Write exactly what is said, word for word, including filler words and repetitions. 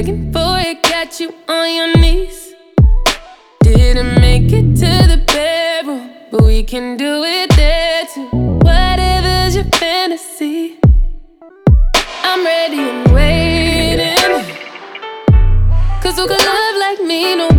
begging for it, got you on your knees. Didn't make it to the bedroom, but we can do it there too. Whatever's your fantasy, I'm ready and waiting. Cause who could love like me? No